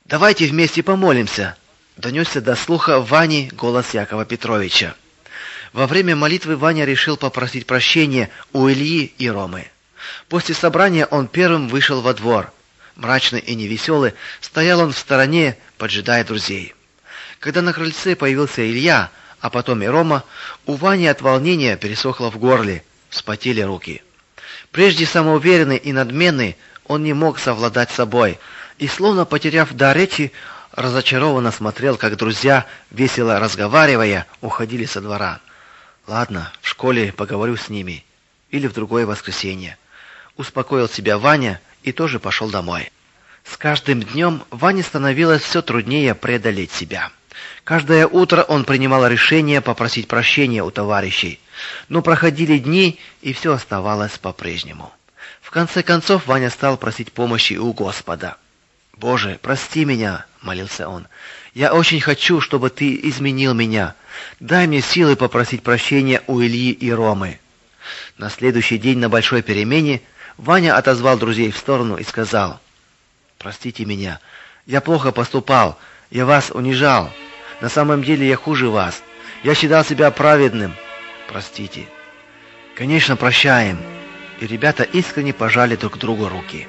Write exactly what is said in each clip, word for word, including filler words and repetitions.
«Давайте вместе помолимся», — донесся до слуха Вани голос Якова Петровича. Во время молитвы Ваня решил попросить прощения у Ильи и Ромы. После собрания он первым вышел во двор. Мрачный и невеселый стоял он в стороне, поджидая друзей. Когда на крыльце появился Илья, а потом и Рома, у Вани от волнения пересохло в горле, вспотели руки. Прежде самоуверенный и надменный, он не мог совладать с собой и, словно потеряв дар речи, разочарованно смотрел, как друзья, весело разговаривая, уходили со двора. Ладно, в школе поговорю с ними или в другое воскресенье. Успокоил себя Ваня и тоже пошел домой. С каждым днем Ване становилось все труднее преодолеть себя. Каждое утро он принимал решение попросить прощения у товарищей, но проходили дни, и все оставалось по-прежнему. В конце концов Ваня стал просить помощи у Господа. «Боже, прости меня», — молился он. «Я очень хочу, чтобы ты изменил меня. Дай мне силы попросить прощения у Ильи и Ромы». На следующий день на большой перемене Ваня отозвал друзей в сторону и сказал: «Простите меня. Я плохо поступал. Я вас унижал. На самом деле я хуже вас. Я считал себя праведным. Простите». «Конечно, прощаем». И ребята искренне пожали друг другу руки.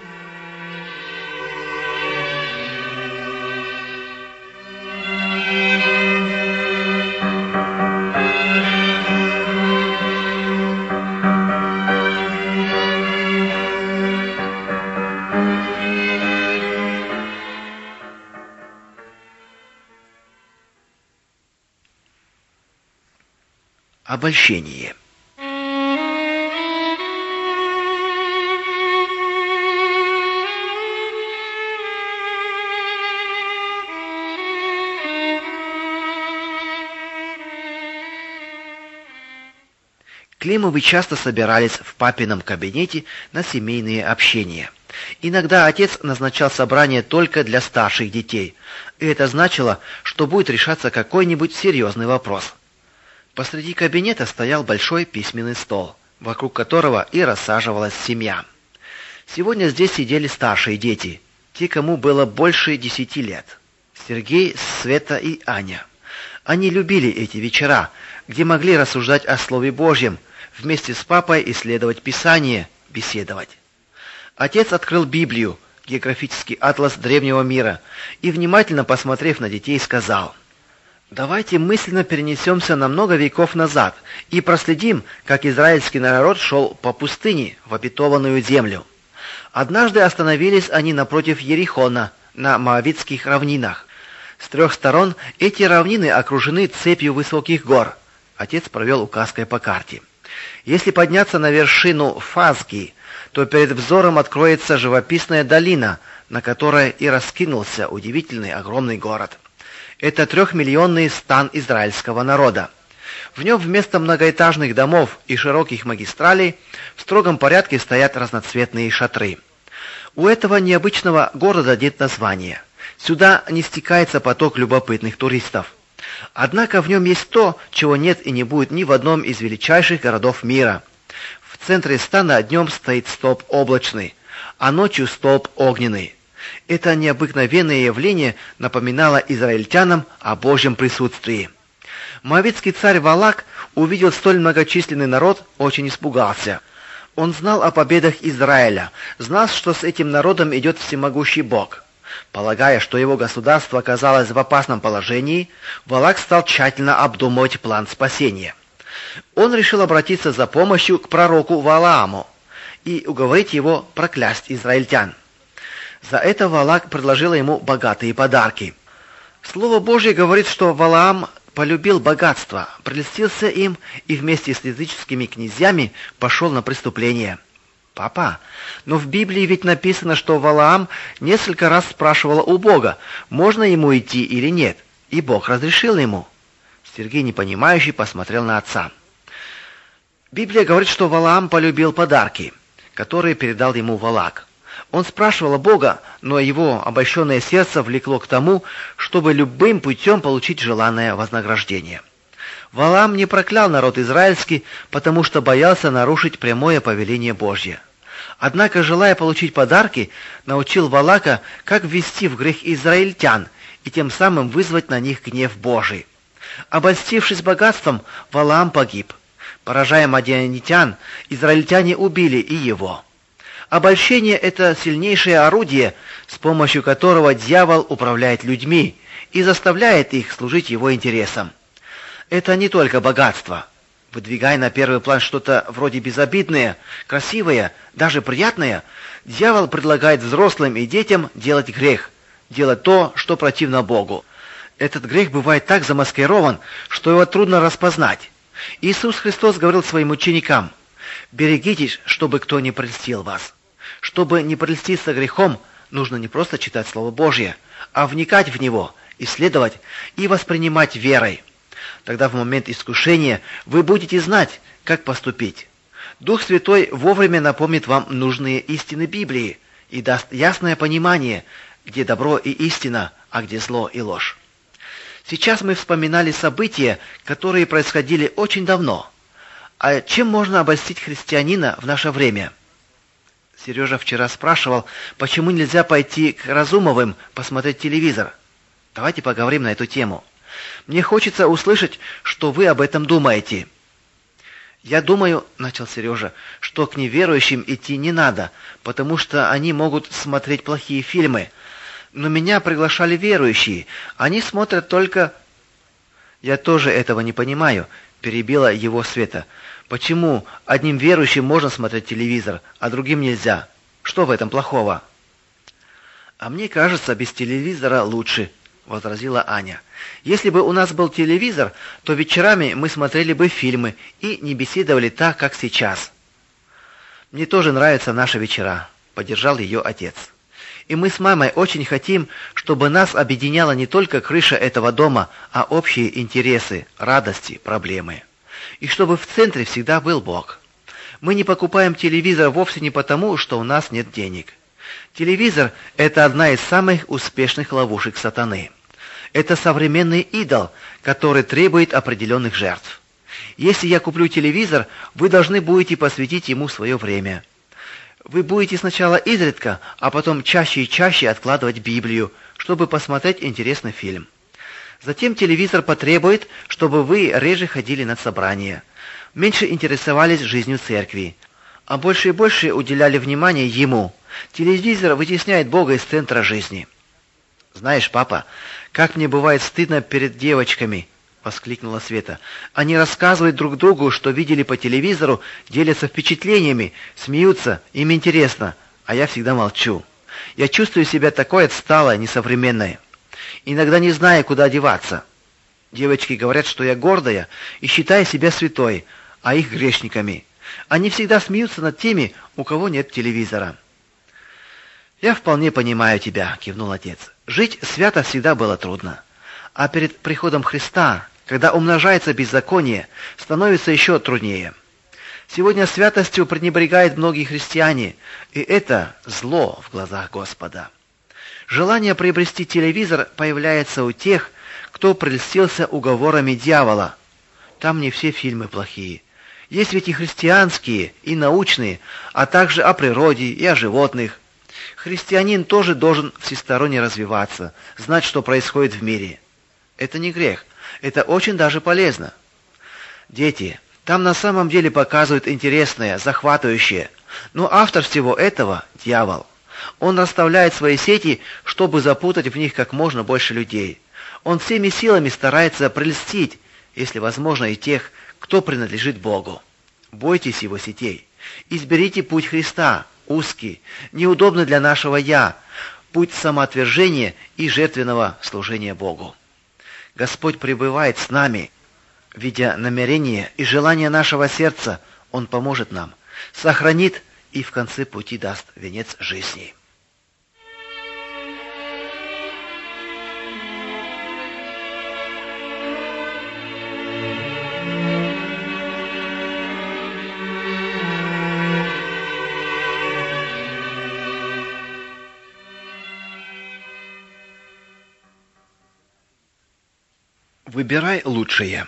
Обольщение. Климовы часто собирались в папином кабинете на семейные общения. Иногда отец назначал собрание только для старших детей, и это значило, что будет решаться какой-нибудь серьезный вопрос. Посреди кабинета стоял большой письменный стол, вокруг которого и рассаживалась семья. Сегодня здесь сидели старшие дети, те, кому было больше десяти лет. Сергей, Света и Аня. Они любили эти вечера, где могли рассуждать о Слове Божьем, вместе с папой исследовать Писание, беседовать. Отец открыл Библию, географический атлас древнего мира, и, внимательно посмотрев на детей, сказал: «Давайте мысленно перенесемся на много веков назад и проследим, как израильский народ шел по пустыне в обетованную землю. Однажды остановились они напротив Ерихона, на Моавитских равнинах. С трех сторон эти равнины окружены цепью высоких гор». Отец провел указкой по карте. «Если подняться на вершину Фазги, то перед взором откроется живописная долина, на которой и раскинулся удивительный огромный город. Это трехмиллионный стан израильского народа. В нем вместо многоэтажных домов и широких магистралей в строгом порядке стоят разноцветные шатры. У этого необычного города нет названия. Сюда не стекается поток любопытных туристов. Однако в нем есть то, чего нет и не будет ни в одном из величайших городов мира. В центре стана днем стоит столб облачный, а ночью столб огненный. Это необыкновенное явление напоминало израильтянам о Божьем присутствии. Моавитский царь Валак увидел столь многочисленный народ, очень испугался. Он знал о победах Израиля, знал, что с этим народом идет всемогущий Бог. Полагая, что его государство оказалось в опасном положении, Валак стал тщательно обдумывать план спасения. Он решил обратиться за помощью к пророку Валааму и уговорить его проклясть израильтян. За это Валак предложил ему богатые подарки. Слово Божье говорит, что Валаам полюбил богатство, прельстился им и вместе с языческими князьями пошел на преступление. «Папа, но в Библии ведь написано, что Валаам несколько раз спрашивал у Бога, можно ему идти или нет, и Бог разрешил ему». Сергей, непонимающий, посмотрел на отца. Библия говорит, что Валаам полюбил подарки, которые передал ему Валак. Он спрашивал Бога, но его обольщенное сердце влекло к тому, чтобы любым путем получить желанное вознаграждение. Валаам не проклял народ израильский, потому что боялся нарушить прямое повеление Божье. Однако, желая получить подарки, научил Валаака, как ввести в грех израильтян и тем самым вызвать на них гнев Божий. Обольстившись богатством, Валаам погиб. Поражая мадианитян, израильтяне убили и его. Обольщение – это сильнейшее орудие, с помощью которого дьявол управляет людьми и заставляет их служить его интересам. Это не только богатство. Выдвигая на первый план что-то вроде безобидное, красивое, даже приятное, дьявол предлагает взрослым и детям делать грех, делать то, что противно Богу. Этот грех бывает так замаскирован, что его трудно распознать. Иисус Христос говорил своим ученикам: «Берегитесь, чтобы кто не прельстил вас». Чтобы не прельститься грехом, нужно не просто читать Слово Божье, а вникать в него, исследовать и воспринимать верой. Тогда в момент искушения вы будете знать, как поступить. Дух Святой вовремя напомнит вам нужные истины Библии и даст ясное понимание, где добро и истина, а где зло и ложь. Сейчас мы вспоминали события, которые происходили очень давно. А чем можно обольстить христианина в наше время? Сережа вчера спрашивал, почему нельзя пойти к Разумовым посмотреть телевизор. Давайте поговорим на эту тему. Мне хочется услышать, что вы об этом думаете. Я думаю, начал Сережа, что к неверующим идти не надо, потому что они могут смотреть плохие фильмы. Но меня приглашали верующие. Они смотрят только... Я тоже этого не понимаю, перебила его Света. Почему одним верующим можно смотреть телевизор, а другим нельзя? Что в этом плохого? А мне кажется, без телевизора лучше, возразила Аня. Если бы у нас был телевизор, то вечерами мы смотрели бы фильмы и не беседовали так, как сейчас. Мне тоже нравятся наши вечера, поддержал ее отец. И мы с мамой очень хотим, чтобы нас объединяла не только крыша этого дома, а общие интересы, радости, проблемы. И чтобы в центре всегда был Бог. Мы не покупаем телевизор вовсе не потому, что у нас нет денег. Телевизор – это одна из самых успешных ловушек сатаны. Это современный идол, который требует определенных жертв. Если я куплю телевизор, вы должны будете посвятить ему свое время. Вы будете сначала изредка, а потом чаще и чаще откладывать Библию, чтобы посмотреть интересный фильм. Затем телевизор потребует, чтобы вы реже ходили на собрания, меньше интересовались жизнью церкви, а больше и больше уделяли внимание ему. Телевизор вытесняет Бога из центра жизни. «Знаешь, папа, как мне бывает стыдно перед девочками», — воскликнула Света. «Они рассказывают друг другу, что видели по телевизору, делятся впечатлениями, смеются, им интересно, а я всегда молчу. Я чувствую себя такой отсталой, несовременной. Иногда не знаю, куда деваться. Девочки говорят, что я гордая и считаю себя святой, а их грешниками. Они всегда смеются над теми, у кого нет телевизора». «Я вполне понимаю тебя», — кивнул отец. «Жить свято всегда было трудно. А перед приходом Христа, когда умножается беззаконие, становится еще труднее. Сегодня святостью пренебрегают многие христиане, и это зло в глазах Господа. Желание приобрести телевизор появляется у тех, кто прельстился уговорами дьявола. Там не все фильмы плохие. Есть ведь и христианские, и научные, а также о природе и о животных. Христианин тоже должен всесторонне развиваться, знать, что происходит в мире. Это не грех, это очень даже полезно. Дети, там на самом деле показывают интересное, захватывающее, но автор всего этого – дьявол. Он расставляет свои сети, чтобы запутать в них как можно больше людей. Он всеми силами старается прельстить, если возможно, и тех, кто принадлежит Богу. Бойтесь его сетей. Изберите путь Христа, узкий, неудобный для нашего «я», путь самоотвержения и жертвенного служения Богу. Господь пребывает с нами. Видя намерение и желание нашего сердца, Он поможет нам, сохранит и в конце пути даст венец жизни. Выбирай лучшее.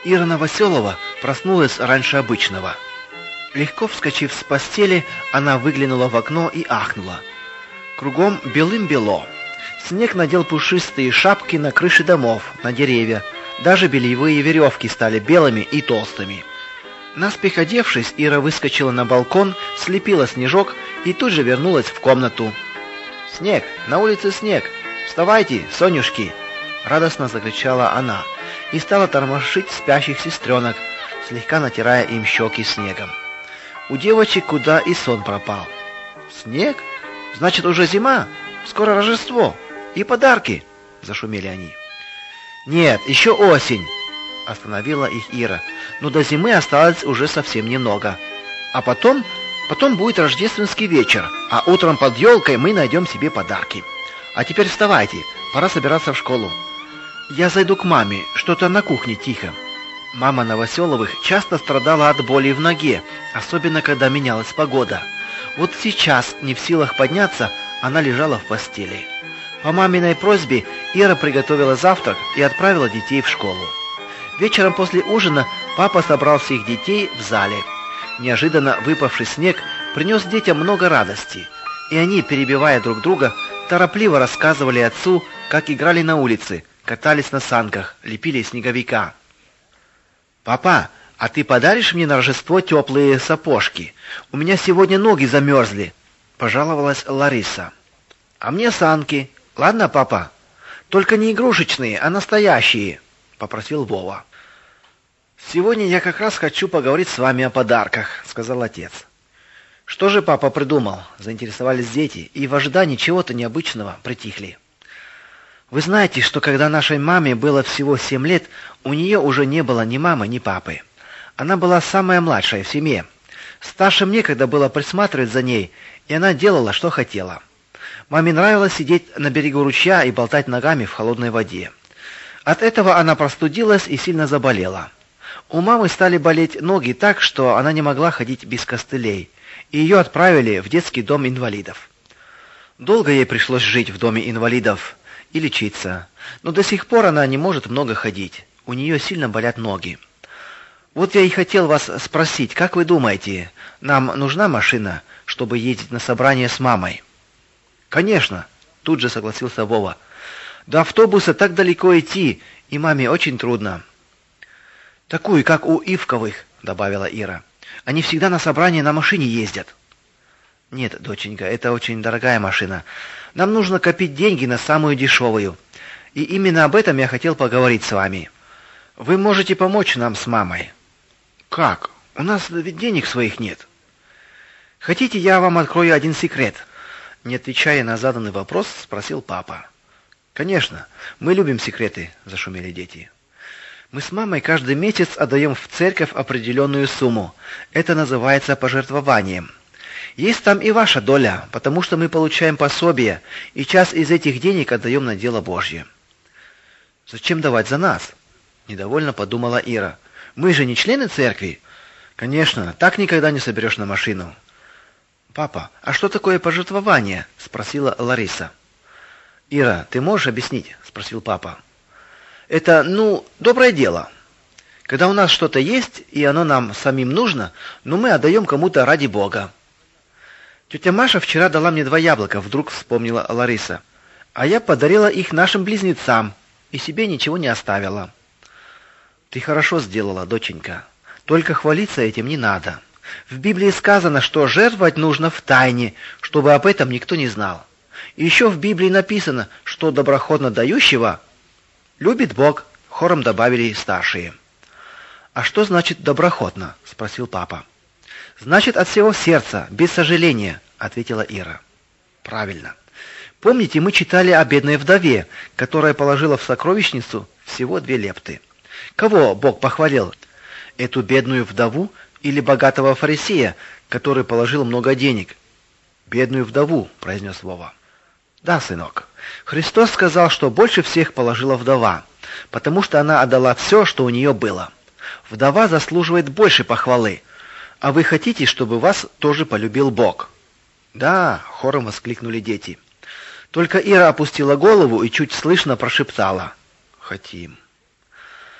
Ира Новоселова проснулась раньше обычного. Легко вскочив с постели, она выглянула в окно и ахнула. Кругом белым-бело. Снег надел пушистые шапки на крыши домов, на деревья. Даже бельевые веревки стали белыми и толстыми. Наспех одевшись, Ира выскочила на балкон, слепила снежок и тут же вернулась в комнату. «Снег! На улице снег! Вставайте, Сонюшки!» Радостно закричала она и стала тормошить спящих сестренок, слегка натирая им щеки снегом. У девочек куда и сон пропал. «Снег? Значит, уже зима? Скоро Рождество! И подарки!» — зашумели они. «Нет, еще осень!» — остановила их Ира. «Но до зимы осталось уже совсем немного. А потом, потом будет рождественский вечер, а утром под елкой мы найдем себе подарки. А теперь вставайте, пора собираться в школу. Я зайду к маме, что-то на кухне тихо». Мама Новоселовых часто страдала от боли в ноге, особенно когда менялась погода. Вот сейчас, не в силах подняться, она лежала в постели. По маминой просьбе Ира приготовила завтрак и отправила детей в школу. Вечером после ужина папа собрал всех детей в зале. Неожиданно выпавший снег принес детям много радости, и они, перебивая друг друга, торопливо рассказывали отцу, как играли на улице, катались на санках, лепили снеговика. «Папа, а ты подаришь мне на Рождество теплые сапожки? У меня сегодня ноги замерзли», — пожаловалась Лариса. «А мне санки. Ладно, папа? Только не игрушечные, а настоящие», — попросил Вова. «Сегодня я как раз хочу поговорить с вами о подарках», — сказал отец. «Что же папа придумал?» — заинтересовались дети, и в ожидании чего-то необычного притихли. «Вы знаете, что когда нашей маме было всего семь лет, у нее уже не было ни мамы, ни папы. Она была самая младшая в семье. Старшим некогда было присматривать за ней, и она делала, что хотела. Маме нравилось сидеть на берегу ручья и болтать ногами в холодной воде. От этого она простудилась и сильно заболела. У мамы стали болеть ноги так, что она не могла ходить без костылей, и ее отправили в детский дом инвалидов. Долго ей пришлось жить в доме инвалидов и лечиться, но до сих пор она не может много ходить. У нее сильно болят ноги. Вот я и хотел вас спросить, как вы думаете, нам нужна машина, чтобы ездить на собрание с мамой? Конечно, тут же согласился Вова. До автобуса так далеко идти, и маме очень трудно. Такую, как у Ивковых, добавила Ира. Они всегда на собрание на машине ездят. Нет, доченька, это очень дорогая машина. Нам нужно копить деньги на самую дешевую. И именно об этом я хотел поговорить с вами. Вы можете помочь нам с мамой. Как? У нас ведь денег своих нет. Хотите, я вам открою один секрет? Не отвечая на заданный вопрос, спросил папа. Конечно, мы любим секреты, зашумели дети. Мы с мамой каждый месяц отдаем в церковь определенную сумму. Это называется пожертвованием. Есть там и ваша доля, потому что мы получаем пособие, и часть из этих денег отдаем на дело Божье. Зачем давать за нас? Недовольно подумала Ира. Мы же не члены церкви. Конечно, так никогда не соберешь на машину. Папа, а что такое пожертвование? Спросила Лариса. Ира, ты можешь объяснить? Спросил папа. Это, ну, доброе дело. Когда у нас что-то есть, и оно нам самим нужно, но мы отдаем кому-то ради Бога. Тетя Маша вчера дала мне два яблока, вдруг вспомнила Лариса. А я подарила их нашим близнецам и себе ничего не оставила. Ты хорошо сделала, доченька. Только хвалиться этим не надо. В Библии сказано, что жертвовать нужно в тайне, чтобы об этом никто не знал. И еще в Библии написано, что доброхотно дающего любит Бог, хором добавили старшие. А что значит доброхотно? Спросил папа. Значит, от всего сердца, без сожаления, ответила Ира. Правильно. Помните, мы читали о бедной вдове, которая положила в сокровищницу всего две лепты. Кого Бог похвалил? Эту бедную вдову или богатого фарисея, который положил много денег? Бедную вдову, произнес Вова. Да, сынок. Христос сказал, что больше всех положила вдова, потому что она отдала все, что у нее было. Вдова заслуживает больше похвалы. А вы хотите, чтобы вас тоже полюбил Бог? Да, хором воскликнули дети. Только Ира опустила голову и чуть слышно прошептала: хотим.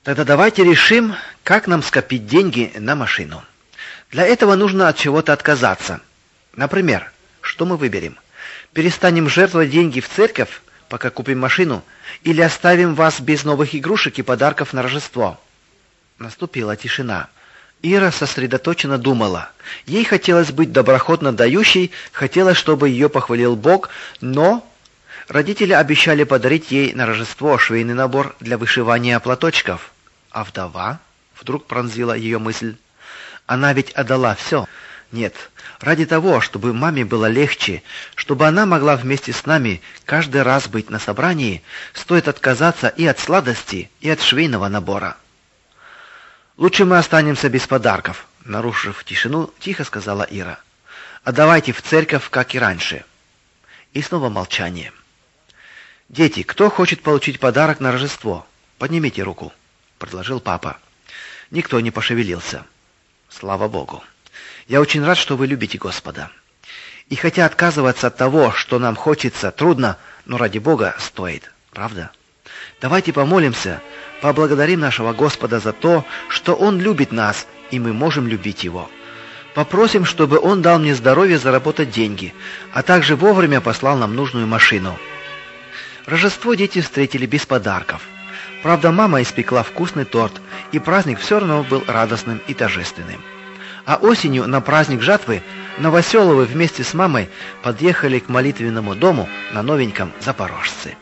Тогда давайте решим, как нам скопить деньги на машину. Для этого нужно от чего-то отказаться. Например, что мы выберем? Перестанем жертвовать деньги в церковь, пока купим машину, или оставим вас без новых игрушек и подарков на Рождество? Наступила тишина. Ира сосредоточенно думала. Ей хотелось быть доброхотно дающей, хотелось, чтобы ее похвалил Бог, но родители обещали подарить ей на Рождество швейный набор для вышивания платочков. А вдова? Вдруг пронзила ее мысль. Она ведь отдала все. Нет, ради того, чтобы маме было легче, чтобы она могла вместе с нами каждый раз быть на собрании, стоит отказаться и от сладостей, и от швейного набора. Лучше мы останемся без подарков, нарушив тишину, тихо сказала Ира. А давайте в церковь, как и раньше. И снова молчание. Дети, кто хочет получить подарок на Рождество? Поднимите руку, предложил папа. Никто не пошевелился. Слава Богу. Я очень рад, что вы любите Господа. И хотя отказываться от того, что нам хочется, трудно, но ради Бога стоит, правда? Давайте помолимся, поблагодарим нашего Господа за то, что Он любит нас, и мы можем любить Его. Попросим, чтобы Он дал мне здоровье заработать деньги, а также вовремя послал нам нужную машину. Рождество дети встретили без подарков. Правда, мама испекла вкусный торт, и праздник все равно был радостным и торжественным. А осенью на праздник жатвы Новоселовы вместе с мамой подъехали к молитвенному дому на новеньком Запорожце.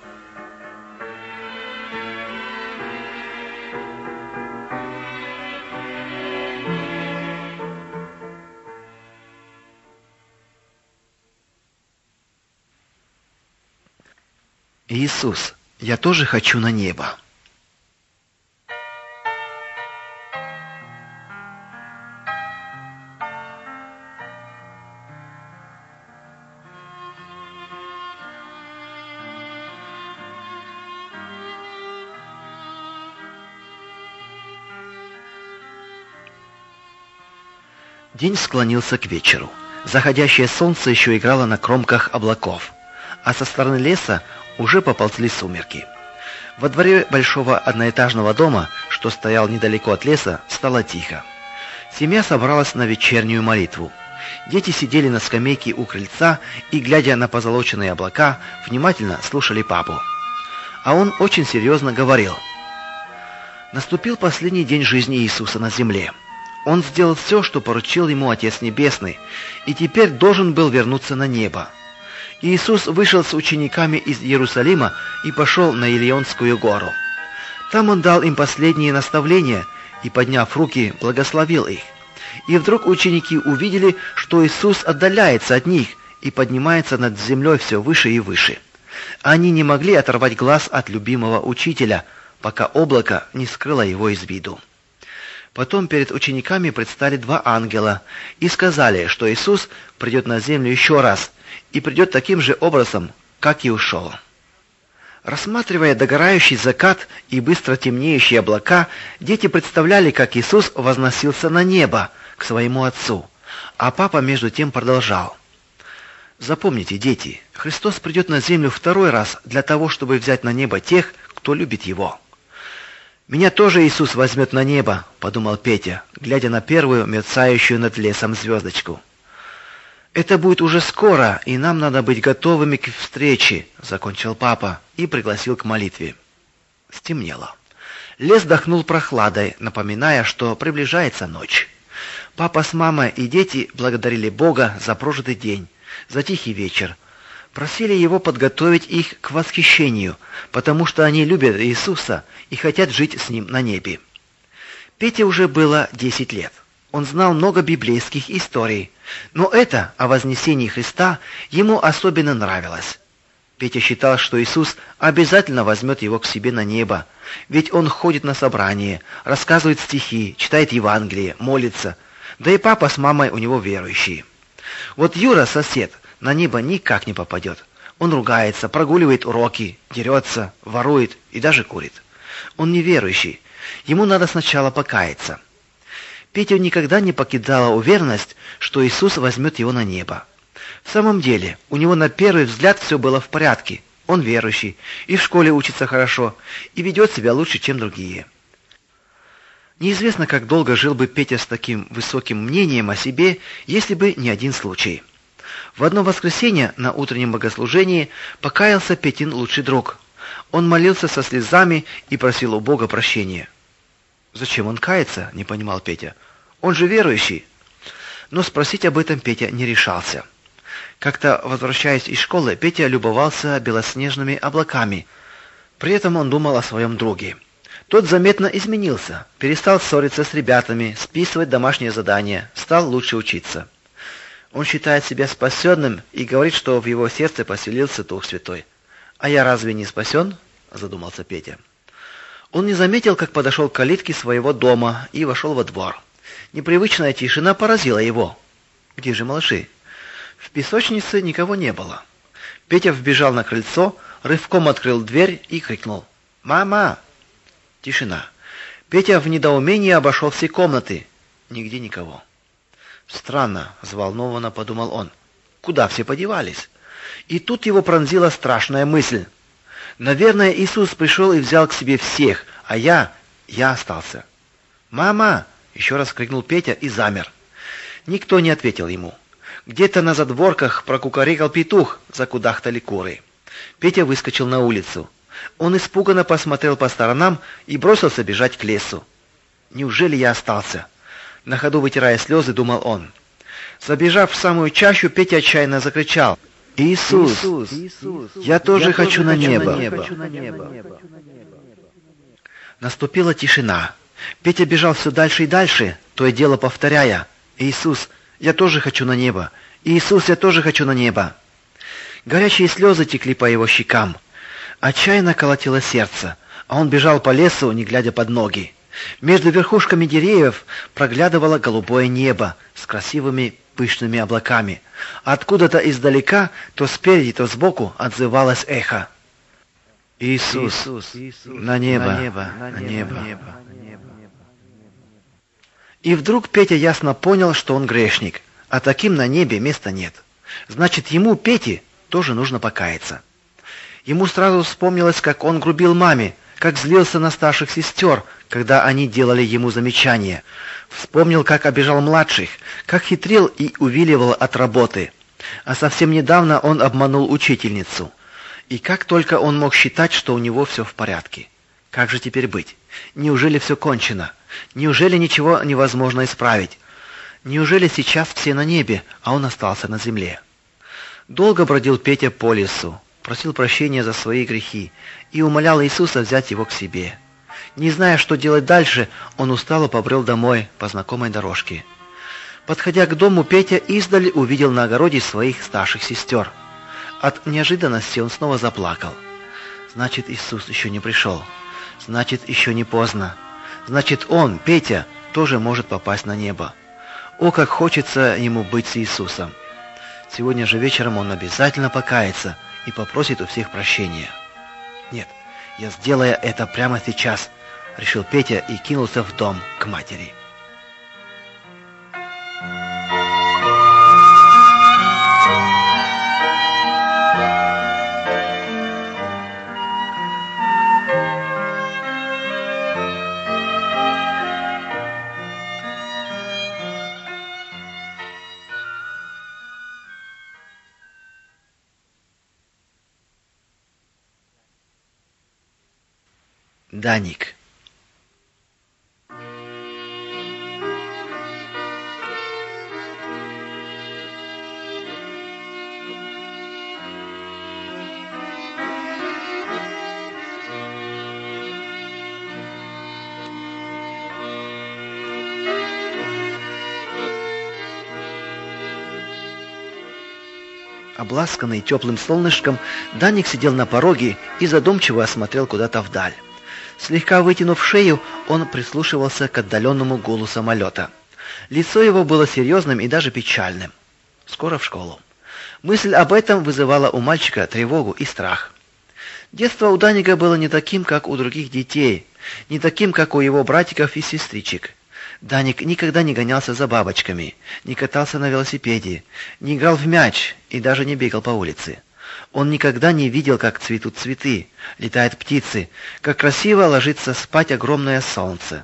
Иисус, я тоже хочу на небо. День склонился к вечеру. Заходящее солнце еще играло на кромках облаков, а со стороны леса уже поползли сумерки. Во дворе большого одноэтажного дома, что стоял недалеко от леса, стало тихо. Семья собралась на вечернюю молитву. Дети сидели на скамейке у крыльца и, глядя на позолоченные облака, внимательно слушали папу. А он очень серьезно говорил. Наступил последний день жизни Иисуса на земле. Он сделал все, что поручил ему Отец Небесный, и теперь должен был вернуться на небо. Иисус вышел с учениками из Иерусалима и пошел на Илионскую гору. Там он дал им последние наставления и, подняв руки, благословил их. И вдруг ученики увидели, что Иисус отдаляется от них и поднимается над землей все выше и выше. Они не могли оторвать глаз от любимого учителя, пока облако не скрыло его из виду. Потом перед учениками предстали два ангела и сказали, что Иисус придет на землю еще раз и придет таким же образом, как и ушел. Рассматривая догорающий закат и быстро темнеющие облака, дети представляли, как Иисус возносился на небо к своему Отцу, а папа между тем продолжал. Запомните, дети, Христос придет на землю второй раз для того, чтобы взять на небо тех, кто любит Его. «Меня тоже Иисус возьмет на небо», — подумал Петя, глядя на первую мерцающую над лесом звездочку. «Это будет уже скоро, и нам надо быть готовыми к встрече», — закончил папа и пригласил к молитве. Стемнело. Лес дохнул прохладой, напоминая, что приближается ночь. Папа с мамой и дети благодарили Бога за прожитый день, за тихий вечер. Просили Его подготовить их к восхищению, потому что они любят Иисуса и хотят жить с Ним на небе. Пете уже было десять лет. Он знал много библейских историй, но это о вознесении Христа ему особенно нравилось. Петя считал, что Иисус обязательно возьмет его к себе на небо, ведь он ходит на собрания, рассказывает стихи, читает Евангелие, молится, да и папа с мамой у него верующие. Вот Юра, сосед, на небо никак не попадет. Он ругается, прогуливает уроки, дерется, ворует и даже курит. Он неверующий. Ему надо сначала покаяться. Петю никогда не покидала уверенность, что Иисус возьмет его на небо. В самом деле, у него на первый взгляд все было в порядке. Он верующий, и в школе учится хорошо, и ведет себя лучше, чем другие. Неизвестно, как долго жил бы Петя с таким высоким мнением о себе, если бы не один случай. В одно воскресенье на утреннем богослужении покаялся Петин лучший друг. Он молился со слезами и просил у Бога прощения. Зачем он кается, не понимал Петя. Он же верующий. Но спросить об этом Петя не решался. Как-то, возвращаясь из школы, Петя любовался белоснежными облаками. При этом он думал о своем друге. Тот заметно изменился, перестал ссориться с ребятами, списывать домашние задания, стал лучше учиться. Он считает себя спасенным и говорит, что в его сердце поселился Дух Святой. А я разве не спасен? Задумался Петя. Он не заметил, как подошел к калитке своего дома и вошел во двор. Непривычная тишина поразила его. Где же малыши? В песочнице никого не было. Петя вбежал на крыльцо, рывком открыл дверь и крикнул: "Мама!" Тишина. Петя в недоумении обошел все комнаты. Нигде никого. Странно, взволнованно подумал он. Куда все подевались? И тут его пронзила страшная мысль. Наверное, Иисус пришел и взял к себе всех, а я, я остался. "Мама!" еще раз крикнул Петя и замер. Никто не ответил ему. Где-то на задворках прокукарекал петух, закудахтали куры. Петя выскочил на улицу. Он испуганно посмотрел по сторонам и бросился бежать к лесу. Неужели я остался? На ходу вытирая слезы, думал он. Забежав в самую чащу, Петя отчаянно закричал: "Иисус, Иисус, Иисус, я тоже я хочу, на, хочу небо. на небо". Наступила тишина. Петя бежал все дальше и дальше, то и дело повторяя: "Иисус, я тоже хочу на небо. Иисус, я тоже хочу на небо". Горячие слезы текли по его щекам. Отчаянно колотило сердце, а он бежал по лесу, не глядя под ноги. Между верхушками деревьев проглядывало голубое небо с красивыми пышными облаками. Откуда-то издалека, то спереди, то сбоку отзывалось эхо: "Иисус, Иисус, на небо, на небо, на небо". И вдруг Петя ясно понял, что он грешник, а таким на небе места нет. Значит, ему, Пете, тоже нужно покаяться. Ему сразу вспомнилось, как он грубил маме, как злился на старших сестер, когда они делали ему замечания. Вспомнил, как обижал младших, как хитрил и увиливал от работы. А совсем недавно он обманул учительницу. И как только он мог считать, что у него все в порядке. Как же теперь быть? Неужели все кончено? Неужели ничего невозможно исправить? Неужели сейчас все на небе, а он остался на земле? Долго бродил Петя по лесу, просил прощения за свои грехи и умолял Иисуса взять его к себе. Не зная, что делать дальше, он устало побрел домой по знакомой дорожке. Подходя к дому, Петя издали увидел на огороде своих старших сестер. От неожиданности он снова заплакал. Значит, Иисус еще не пришел. Значит, еще не поздно. Значит, он, Петя, тоже может попасть на небо. О, как хочется ему быть с Иисусом. Сегодня же вечером он обязательно покается и попросит у всех прощения. Нет, я сделаю это прямо сейчас, решил Петя и кинулся в дом к матери. Даник. Обласканный теплым солнышком, Даник сидел на пороге и задумчиво осмотрел куда-то вдаль. Слегка вытянув шею, он прислушивался к отдаленному гулу самолета. Лицо его было серьезным и даже печальным. Скоро в школу. Мысль об этом вызывала у мальчика тревогу и страх. Детство у Даника было не таким, как у других детей, не таким, как у его братиков и сестричек. Даник никогда не гонялся за бабочками, не катался на велосипеде, не играл в мяч и даже не бегал по улице. Он никогда не видел, как цветут цветы, летают птицы, как красиво ложится спать огромное солнце.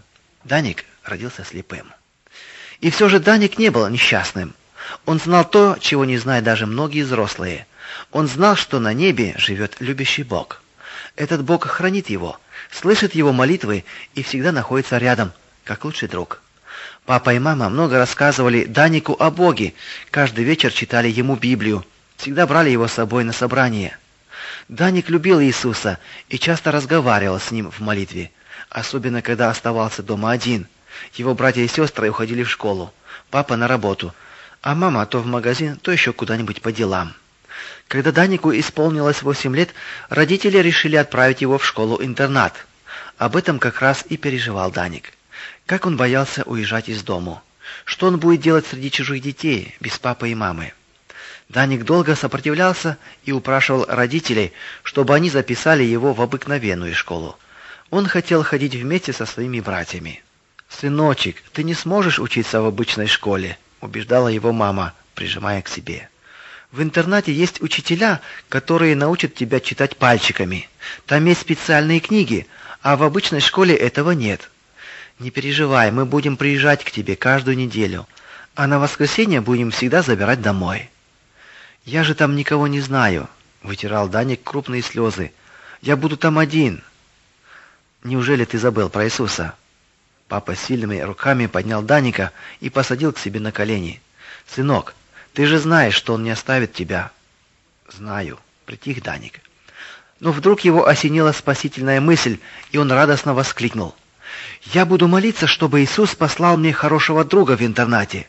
Даник родился слепым. И все же Даник не был несчастным. Он знал то, чего не знают даже многие взрослые. Он знал, что на небе живет любящий Бог. Этот Бог хранит его, слышит его молитвы и всегда находится рядом, как лучший друг. Папа и мама много рассказывали Данику о Боге, каждый вечер читали ему Библию, всегда брали его с собой на собрания. Даник любил Иисуса и часто разговаривал с ним в молитве, особенно когда оставался дома один. Его братья и сестры уходили в школу, папа на работу, а мама то в магазин, то еще куда-нибудь по делам. Когда Данику исполнилось восемь лет, родители решили отправить его в школу-интернат. Об этом как раз и переживал Даник. Как он боялся уезжать из дому. Что он будет делать среди чужих детей, без папы и мамы. Даник долго сопротивлялся и упрашивал родителей, чтобы они записали его в обыкновенную школу. Он хотел ходить вместе со своими братьями. «Сыночек, ты не сможешь учиться в обычной школе», — убеждала его мама, прижимая к себе. «В интернате есть учителя, которые научат тебя читать пальчиками. Там есть специальные книги, а в обычной школе этого нет. Не переживай, мы будем приезжать к тебе каждую неделю, а на воскресенье будем всегда забирать домой». «Я же там никого не знаю», — вытирал Даник крупные слезы. «Я буду там один». «Неужели ты забыл про Иисуса?» Папа сильными руками поднял Даника и посадил к себе на колени. «Сынок, ты же знаешь, что он не оставит тебя». «Знаю», — притих Даник. Но вдруг его осенила спасительная мысль, и он радостно воскликнул: «Я буду молиться, чтобы Иисус послал мне хорошего друга в интернате».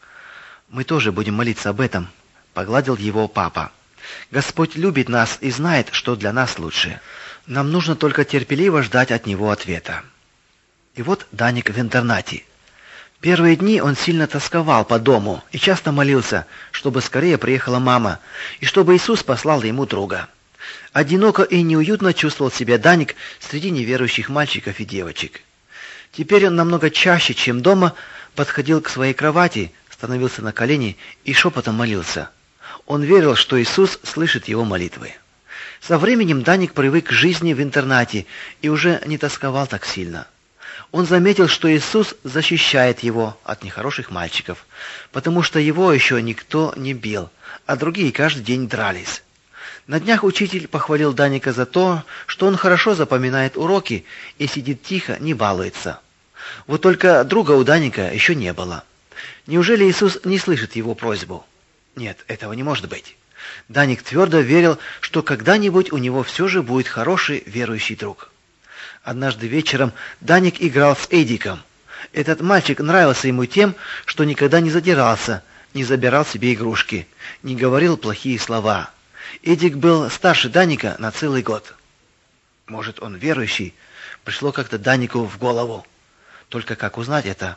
«Мы тоже будем молиться об этом», — погладил его папа. «Господь любит нас и знает, что для нас лучше. Нам нужно только терпеливо ждать от Него ответа». И вот Даник в интернате. Первые дни он сильно тосковал по дому и часто молился, чтобы скорее приехала мама и чтобы Иисус послал ему друга. Одиноко и неуютно чувствовал себя Даник среди неверующих мальчиков и девочек. Теперь он намного чаще, чем дома, подходил к своей кровати, становился на колени и шепотом молился. Он верил, что Иисус слышит его молитвы. Со временем Даник привык к жизни в интернате и уже не тосковал так сильно. Он заметил, что Иисус защищает его от нехороших мальчиков, потому что его еще никто не бил, а другие каждый день дрались. На днях учитель похвалил Даника за то, что он хорошо запоминает уроки и сидит тихо, не балуется. Вот только друга у Даника еще не было. Неужели Иисус не слышит его просьбу? Нет, этого не может быть. Даник твердо верил, что когда-нибудь у него все же будет хороший верующий друг. Однажды вечером Даник играл с Эдиком. Этот мальчик нравился ему тем, что никогда не задирался, не забирал себе игрушки, не говорил плохие слова. Эдик был старше Даника на целый год. Может, он верующий? Пришло как-то Данику в голову. Только как узнать это?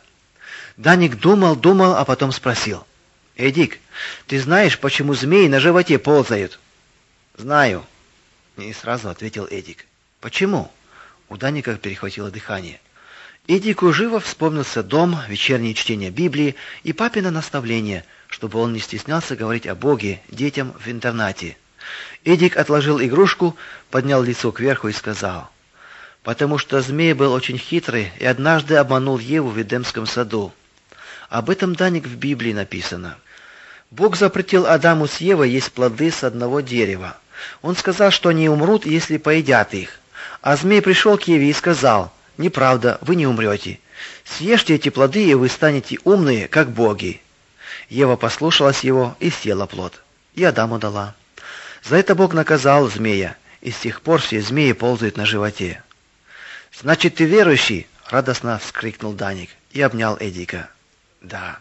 Даник думал, думал, а потом спросил: «Эдик, ты знаешь, почему змеи на животе ползают?» «Знаю», — и сразу ответил Эдик. «Почему?» У Даника перехватило дыхание. Эдику живо вспомнился дом, вечернее чтение Библии и папино наставление, чтобы он не стеснялся говорить о Боге детям в интернате. Эдик отложил игрушку, поднял лицо кверху и сказал: «Потому что змей был очень хитрый и однажды обманул Еву в Эдемском саду». Об этом, Даник, в Библии написано. Бог запретил Адаму с Евой есть плоды с одного дерева. Он сказал, что они умрут, если поедят их. А змей пришел к Еве и сказал: «Неправда, вы не умрете. Съешьте эти плоды, и вы станете умные, как боги». Ева послушалась его и съела плод. И Адаму дала. За это Бог наказал змея, и с тех пор все змеи ползают на животе. «Значит, ты верующий?» — радостно вскрикнул Даник и обнял Эдика. «Да».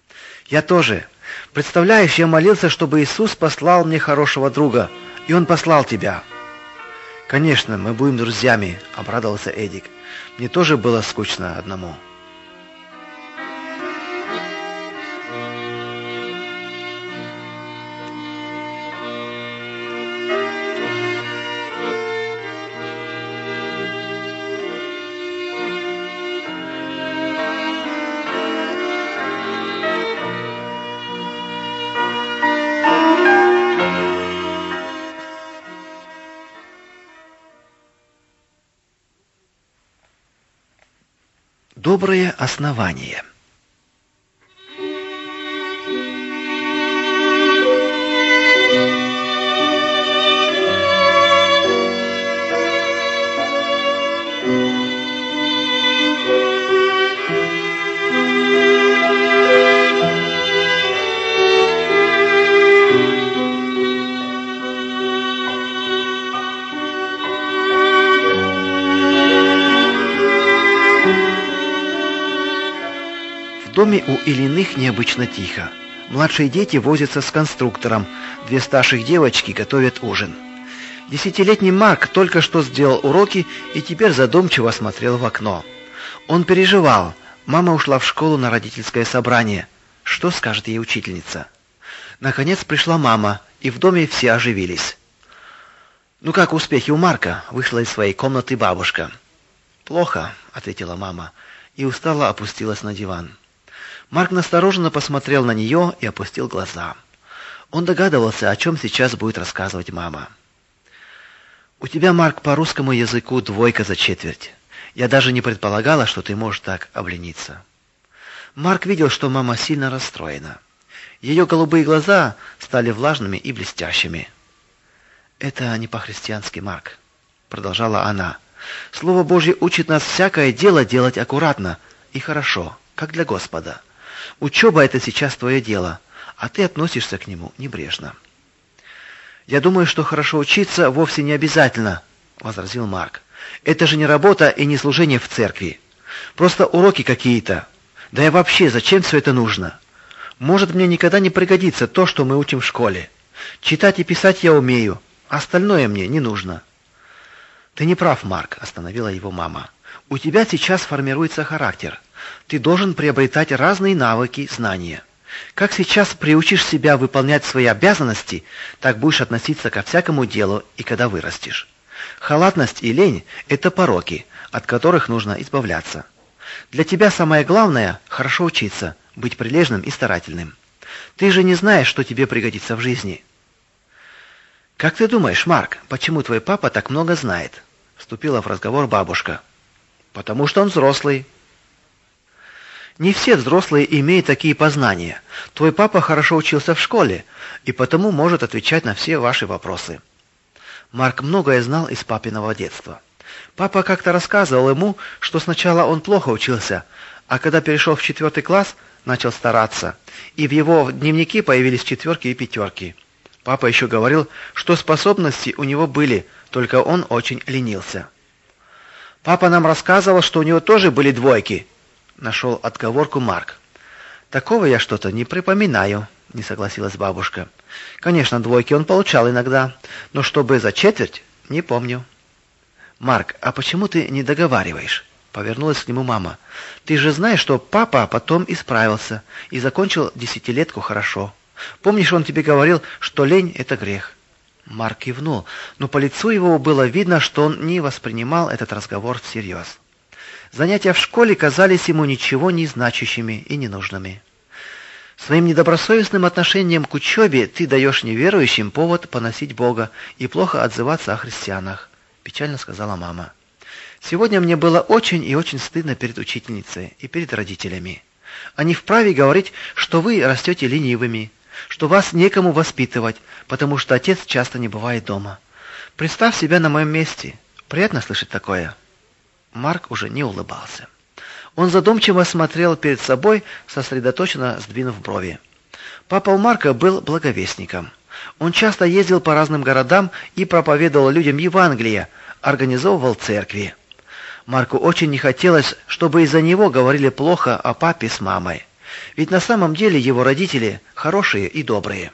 «Я тоже. Представляешь, я молился, чтобы Иисус послал мне хорошего друга, и Он послал тебя». «Конечно, мы будем друзьями», — обрадовался Эдик. «Мне тоже было скучно одному». Доброе основание. В доме у Ильиных необычно тихо. Младшие дети возятся с конструктором, две старших девочки готовят ужин. Десятилетний Марк только что сделал уроки и теперь задумчиво смотрел в окно. Он переживал. Мама ушла в школу на родительское собрание. Что скажет ей учительница? Наконец пришла мама, и в доме все оживились. «Ну как успехи у Марка?» — вышла из своей комнаты бабушка. «Плохо», — ответила мама, и устало опустилась на диван. Марк настороженно посмотрел на нее и опустил глаза. Он догадывался, о чем сейчас будет рассказывать мама. «У тебя, Марк, по русскому языку двойка за четверть. Я даже не предполагала, что ты можешь так облениться». Марк видел, что мама сильно расстроена. Ее голубые глаза стали влажными и блестящими. «Это не по-христиански, Марк», — продолжала она. «Слово Божье учит нас всякое дело делать аккуратно и хорошо, как для Господа. Учеба — это сейчас твое дело, а ты относишься к нему небрежно». «Я думаю, что хорошо учиться вовсе не обязательно», — возразил Марк. «Это же не работа и не служение в церкви. Просто уроки какие-то. Да и вообще, зачем все это нужно? Может, мне никогда не пригодится то, что мы учим в школе. Читать и писать я умею, остальное мне не нужно». «Ты не прав, Марк», — остановила его мама. «У тебя сейчас формируется характер. Ты должен приобретать разные навыки, знания. Как сейчас приучишь себя выполнять свои обязанности, так будешь относиться ко всякому делу и когда вырастешь. Халатность и лень — это пороки, от которых нужно избавляться. Для тебя самое главное — хорошо учиться, быть прилежным и старательным. Ты же не знаешь, что тебе пригодится в жизни». «Как ты думаешь, Марк, почему твой папа так много знает?» — вступила в разговор бабушка. «Потому что он взрослый». «Не все взрослые имеют такие познания. Твой папа хорошо учился в школе и потому может отвечать на все ваши вопросы». Марк многое знал из папиного детства. Папа как-то рассказывал ему, что сначала он плохо учился, а когда перешел в четвертый класс, начал стараться, и в его дневнике появились четверки и пятерки. Папа еще говорил, что способности у него были, только он очень ленился. «Папа нам рассказывал, что у него тоже были двойки», — нашел отговорку Марк. «Такого я что-то не припоминаю», — не согласилась бабушка. «Конечно, двойки он получал иногда, но чтобы за четверть, не помню». «Марк, а почему ты не договариваешь?» — повернулась к нему мама. «Ты же знаешь, что папа потом исправился и закончил десятилетку хорошо. Помнишь, он тебе говорил, что лень — это грех?» Марк кивнул, но по лицу его было видно, что он не воспринимал этот разговор всерьез. Занятия в школе казались ему ничего не значащими и ненужными. «Своим недобросовестным отношением к учебе ты даешь неверующим повод поносить Бога и плохо отзываться о христианах», — печально сказала мама. «Сегодня мне было очень и очень стыдно перед учительницей и перед родителями. Они вправе говорить, что вы растете ленивыми, что вас некому воспитывать, потому что отец часто не бывает дома. Представь себя на моем месте. Приятно слышать такое». Марк уже не улыбался. Он задумчиво смотрел перед собой, сосредоточенно сдвинув брови. Папа у Марка был благовестником. Он часто ездил по разным городам и проповедовал людям Евангелие, организовывал церкви. Марку очень не хотелось, чтобы из-за него говорили плохо о папе с мамой. Ведь на самом деле его родители хорошие и добрые.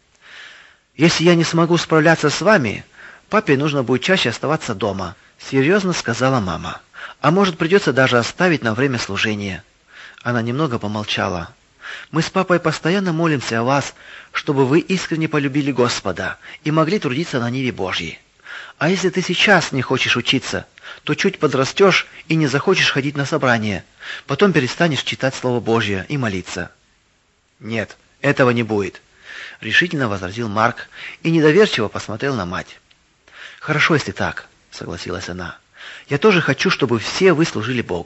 «Если я не смогу справляться с вами, папе нужно будет чаще оставаться дома», — серьезно сказала мама. «А может, придется даже оставить на время служения». Она немного помолчала. «Мы с папой постоянно молимся о вас, чтобы вы искренне полюбили Господа и могли трудиться на ниве Божьей. А если ты сейчас не хочешь учиться, то чуть подрастешь и не захочешь ходить на собрания, потом перестанешь читать Слово Божье и молиться». «Нет, этого не будет», — решительно возразил Марк и недоверчиво посмотрел на мать. «Хорошо, если так», — согласилась она. «Я тоже хочу, чтобы все вы служили Богу.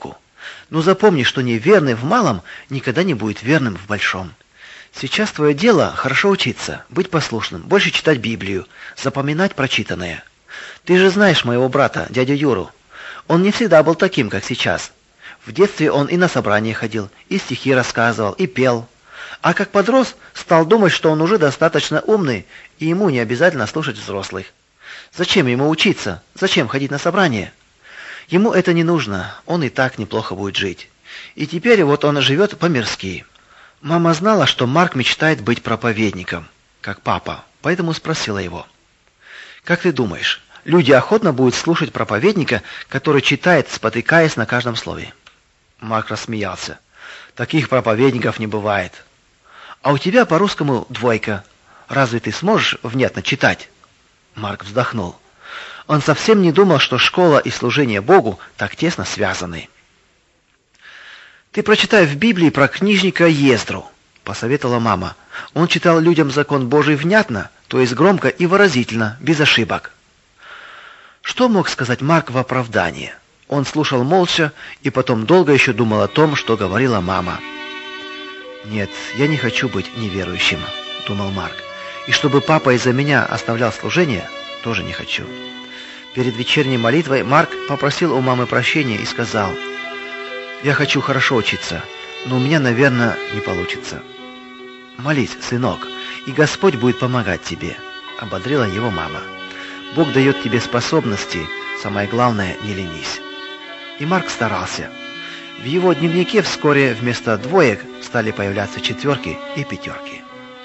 Но запомни, что неверный в малом никогда не будет верным в большом. Сейчас твое дело хорошо учиться, быть послушным, больше читать Библию, запоминать прочитанное. Ты же знаешь моего брата, дядю Юру. Он не всегда был таким, как сейчас. В детстве он и на собрания ходил, и стихи рассказывал, и пел. А как подрос, стал думать, что он уже достаточно умный, и ему не обязательно слушать взрослых. Зачем ему учиться? Зачем ходить на собрания? Ему это не нужно, он и так неплохо будет жить. И теперь вот он живет по-мирски. Мама знала, что Марк мечтает быть проповедником, как папа, поэтому спросила его: «Как ты думаешь, люди охотно будут слушать проповедника, который читает, спотыкаясь на каждом слове?» Марк рассмеялся. «Таких проповедников не бывает. А у тебя по-русскому двойка. Разве ты сможешь внятно читать?» Марк вздохнул. Он совсем не думал, что школа и служение Богу так тесно связаны. «Ты прочитай в Библии про книжника Ездру», — посоветовала мама. Он читал людям закон Божий внятно, то есть громко и выразительно, без ошибок. Что мог сказать Марк в оправдание? Он слушал молча и потом долго еще думал о том, что говорила мама. «Нет, я не хочу быть неверующим», — думал Марк. «И чтобы папа из-за меня оставлял служение, тоже не хочу». Перед вечерней молитвой Марк попросил у мамы прощения и сказал: «Я хочу хорошо учиться, но у меня, наверное, не получится». «Молись, сынок, и Господь будет помогать тебе», — ободрила его мама. «Бог дает тебе способности, самое главное, не ленись». И Марк старался. В его дневнике вскоре вместо двоек стали появляться четверки и пятерки.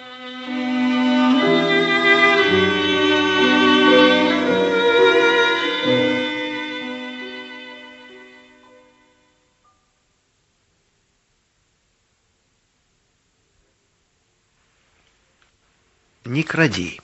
Не кради.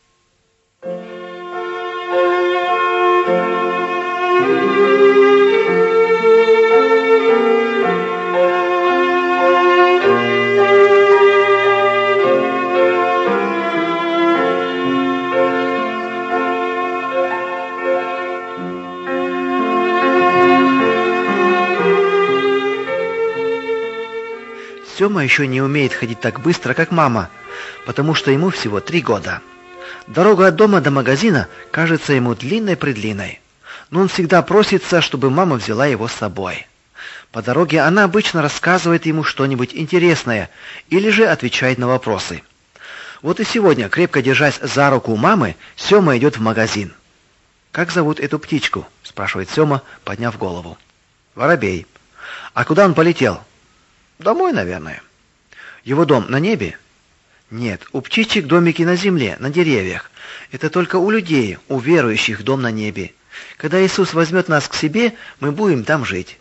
Сёма еще не умеет ходить так быстро, как мама, потому что ему всего три года. Дорога от дома до магазина кажется ему длинной-предлинной, но он всегда просится, чтобы мама взяла его с собой. По дороге она обычно рассказывает ему что-нибудь интересное или же отвечает на вопросы. Вот и сегодня, крепко держась за руку мамы, Сёма идет в магазин. «Как зовут эту птичку?» – спрашивает Сёма, подняв голову. «Воробей». «А куда он полетел?» «Домой, наверное». «Его дом на небе?» «Нет, у птичек домики на земле, на деревьях. Это только у людей, у верующих дом на небе. Когда Иисус возьмет нас к себе, мы будем там жить».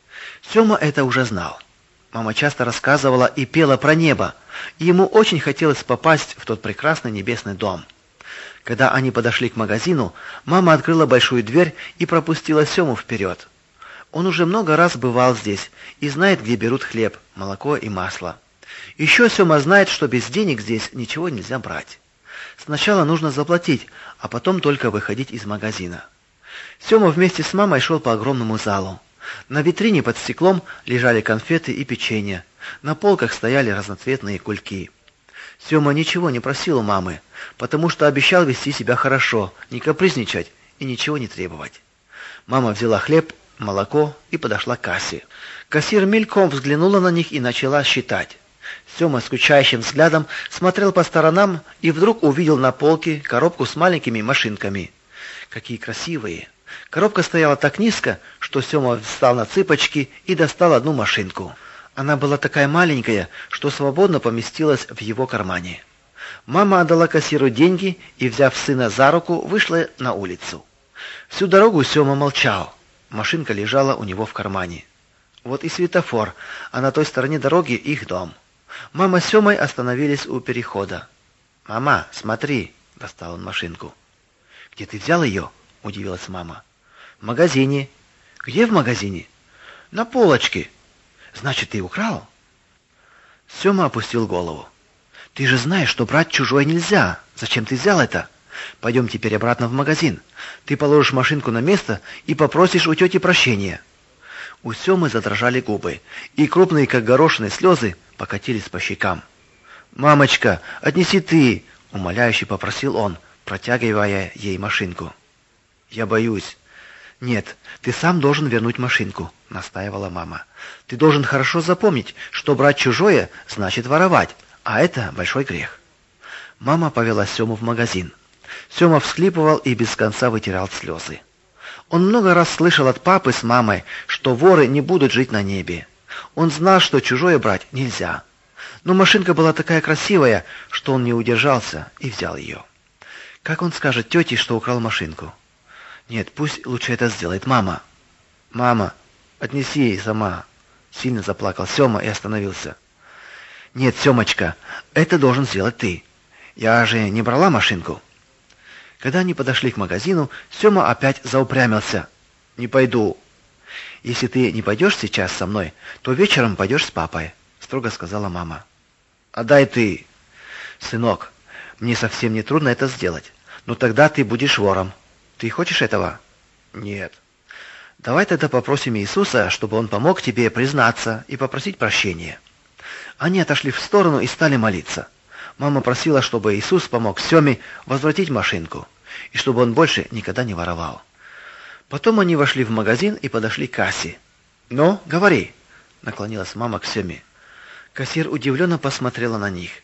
Сёма это уже знал. Мама часто рассказывала и пела про небо, и ему очень хотелось попасть в тот прекрасный небесный дом. Когда они подошли к магазину, мама открыла большую дверь и пропустила Сёму вперед. Он уже много раз бывал здесь и знает, где берут хлеб, молоко и масло. Еще Сёма знает, что без денег здесь ничего нельзя брать. Сначала нужно заплатить, а потом только выходить из магазина. Сёма вместе с мамой шел по огромному залу. На витрине под стеклом лежали конфеты и печенье. На полках стояли разноцветные кульки. Сёма ничего не просил у мамы, потому что обещал вести себя хорошо, не капризничать и ничего не требовать. Мама взяла хлеб, молоко и подошла к кассе. Кассир мельком взглянула на них и начала считать. Сёма скучающим взглядом смотрел по сторонам и вдруг увидел на полке коробку с маленькими машинками. Какие красивые! Коробка стояла так низко, что Сёма встал на цыпочки и достал одну машинку. Она была такая маленькая, что свободно поместилась в его кармане. Мама отдала кассиру деньги и, взяв сына за руку, вышла на улицу. Всю дорогу Сёма молчал. Машинка лежала у него в кармане. Вот и светофор, а на той стороне дороги их дом. Мама с Сёмой остановились у перехода. «Мама, смотри!» – достал он машинку. «Где ты взял ее?» – удивилась мама. «В магазине». «Где в магазине?» «На полочке». «Значит, ты украл?» Сёма опустил голову. «Ты же знаешь, что брать чужое нельзя. Зачем ты взял это? Пойдем теперь обратно в магазин. Ты положишь машинку на место и попросишь у тети прощения». У Семы задрожали губы, и крупные, как горошины, слезы покатились по щекам. «Мамочка, отнеси ты!» — умоляюще попросил он, протягивая ей машинку. «Я боюсь». «Нет, ты сам должен вернуть машинку», — настаивала мама. «Ты должен хорошо запомнить, что брать чужое значит воровать, а это большой грех». Мама повела Сему в магазин. Сема всхлипывал и без конца вытирал слезы. Он много раз слышал от папы с мамой, что воры не будут жить на небе. Он знал, что чужое брать нельзя. Но машинка была такая красивая, что он не удержался и взял ее. Как он скажет тете, что украл машинку? Нет, пусть лучше это сделает мама. Мама, отнеси ей сама. Сильно заплакал Сема и остановился. Нет, Семочка, это должен сделать ты. Я же не брала машинку. Когда они подошли к магазину, Сема опять заупрямился. Не пойду. Если ты не пойдешь сейчас со мной, то вечером пойдешь с папой, строго сказала мама. Отдай ты. Сынок, мне совсем не трудно это сделать. Но тогда ты будешь вором. Ты хочешь этого? Нет. Давай тогда попросим Иисуса, чтобы он помог тебе признаться и попросить прощения. Они отошли в сторону и стали молиться. Мама просила, чтобы Иисус помог Семе возвратить машинку, и чтобы он больше никогда не воровал. Потом они вошли в магазин и подошли к кассе. "Ну, говори", наклонилась мама к Семе. Кассир удивленно посмотрела на них.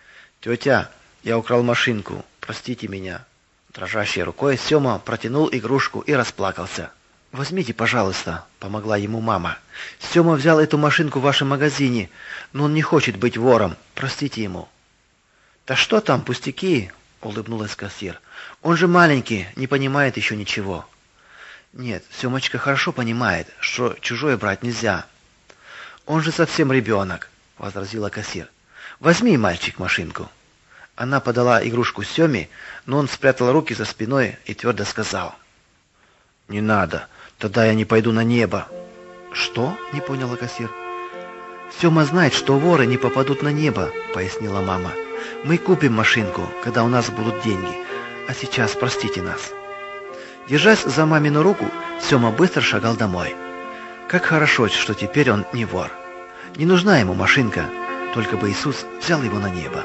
"Тетя, я украл машинку. Простите меня". Дрожащей рукой Сема протянул игрушку и расплакался. "Возьмите, пожалуйста", помогла ему мама. "Сема взял эту машинку в вашем магазине, но он не хочет быть вором. Простите ему". "Да что там, пустяки", улыбнулась кассир. "Он же маленький, не понимает еще ничего". "Нет, Семочка хорошо понимает, что чужое брать нельзя". "Он же совсем ребенок», — возразила кассир. "Возьми, мальчик, машинку". Она подала игрушку Семе, но он спрятал руки за спиной и твердо сказал: "Не надо, тогда я не пойду на небо". "Что?" — не поняла кассир. "Сема знает, что воры не попадут на небо", — пояснила мама. "Мы купим машинку, когда у нас будут деньги, а сейчас простите нас". Держась за мамину руку, Сема быстро шагал домой. Как хорошо, что теперь он не вор. Не нужна ему машинка, только бы Иисус взял его на небо.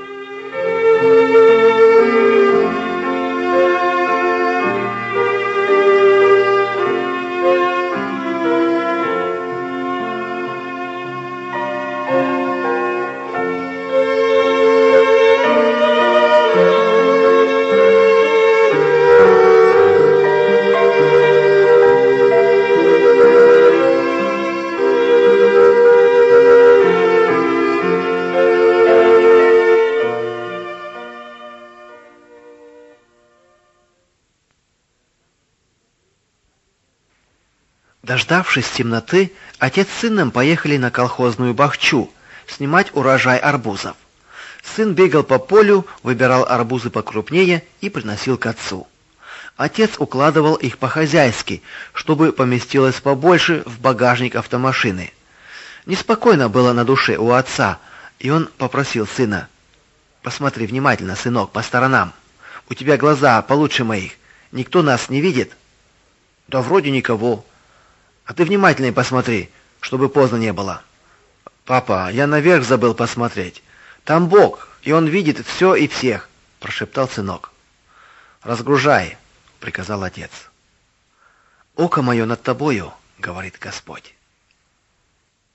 Дождавшись темноты, отец с сыном поехали на колхозную бахчу снимать урожай арбузов. Сын бегал по полю, выбирал арбузы покрупнее и приносил к отцу. Отец укладывал их по-хозяйски, чтобы поместилось побольше в багажник автомашины. Неспокойно было на душе у отца, и он попросил сына: "Посмотри внимательно, сынок, по сторонам. У тебя глаза получше моих. Никто нас не видит?" "Да вроде никого". "А ты внимательнее посмотри, чтобы поздно не было". "Папа, я наверх забыл посмотреть. Там Бог, и он видит все и всех", прошептал сынок. "Разгружай", приказал отец. "Око мое над тобою", говорит Господь.